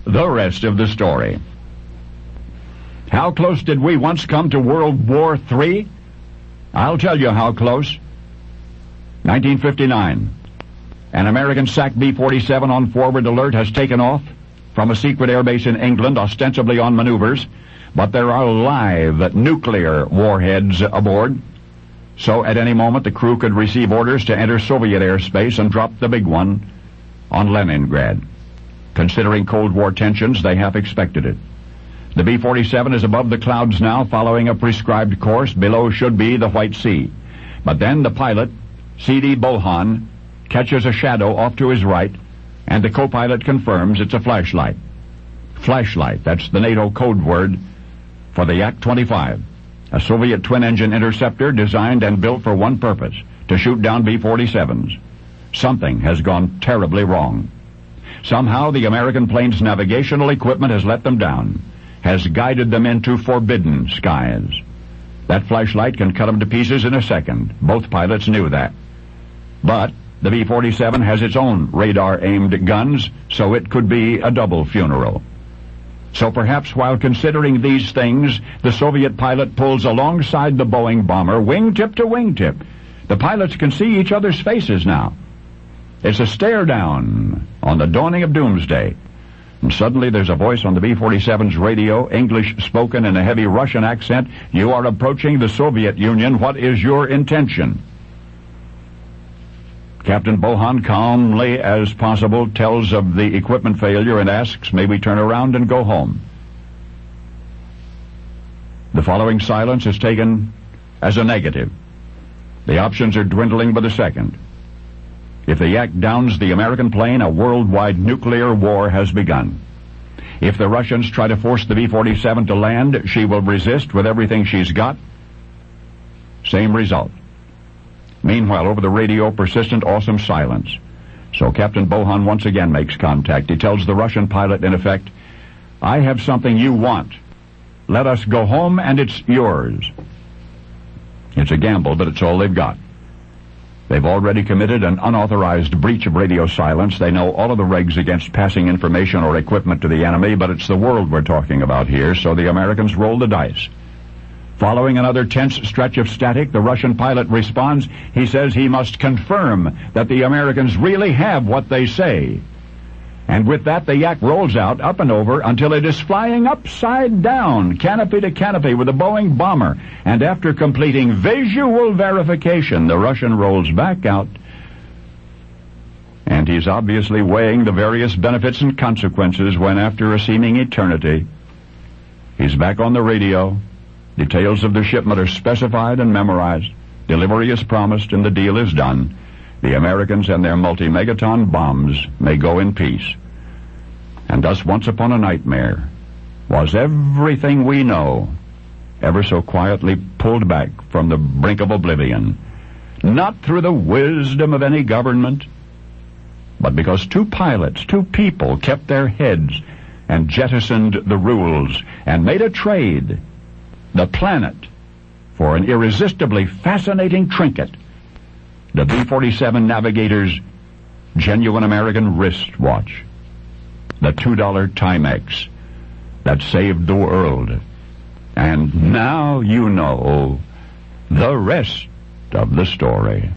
the rest of the story. How close did we once come to World War III? I'll tell you how close. 1959. An American SAC B-47 on forward alert has taken off from a secret airbase in England, ostensibly on maneuvers, but there are live nuclear warheads aboard. So at any moment the crew could receive orders to enter Soviet airspace and drop the big one on Leningrad. Considering Cold War tensions, they half expected it. The B-47 is above the clouds now, following a prescribed course. Below should be the White Sea. But then the pilot, C.D. Bohan, catches a shadow off to his right, and the co-pilot confirms it's a flashlight. Flashlight, that's the NATO code word for the Yak-25, a Soviet twin-engine interceptor designed and built for one purpose, to shoot down B-47s. Something has gone terribly wrong. Somehow the American plane's navigational equipment has let them down, has guided them into forbidden skies. That flashlight can cut them to pieces in a second. Both pilots knew that. But the B-47 has its own radar-aimed guns, so it could be a double funeral. So perhaps while considering these things, the Soviet pilot pulls alongside the Boeing bomber, wingtip to wingtip. The pilots can see each other's faces now. It's a stare down on the dawning of doomsday. And suddenly there's a voice on the B-47's radio, English spoken in a heavy Russian accent. "You are approaching the Soviet Union. What is your intention?" Captain Bohan, calmly as possible, tells of the equipment failure and asks, "May we turn around and go home?" The following silence is taken as a negative. The options are dwindling by the second. If the Yak downs the American plane, a worldwide nuclear war has begun. If the Russians try to force the B-47 to land, she will resist with everything she's got. Same result. Meanwhile, over the radio, persistent, awesome silence. So Captain Bohan once again makes contact. He tells the Russian pilot, in effect, "I have something you want. Let us go home and it's yours." It's a gamble, but it's all they've got. They've already committed an unauthorized breach of radio silence. They know all of the regs against passing information or equipment to the enemy, but it's the world we're talking about here, so the Americans roll the dice. Following another tense stretch of static, the Russian pilot responds. He says he must confirm that the Americans really have what they say. And with that, the Yak rolls out, up and over, until it is flying upside down, canopy to canopy, with a Boeing bomber. And after completing visual verification, the Russian rolls back out. And he's obviously weighing the various benefits and consequences when, after a seeming eternity, he's back on the radio. Details of the shipment are specified and memorized. Delivery is promised, and the deal is done. The Americans and their multi-megaton bombs may go in peace. And thus, once upon a nightmare, was everything we know ever so quietly pulled back from the brink of oblivion, not through the wisdom of any government, but because two pilots, two people, kept their heads and jettisoned the rules and made a trade, the planet, for an irresistibly fascinating trinket, the B-47 Navigator's genuine American wristwatch, the $2 Timex that saved the world. And now you know the rest of the story.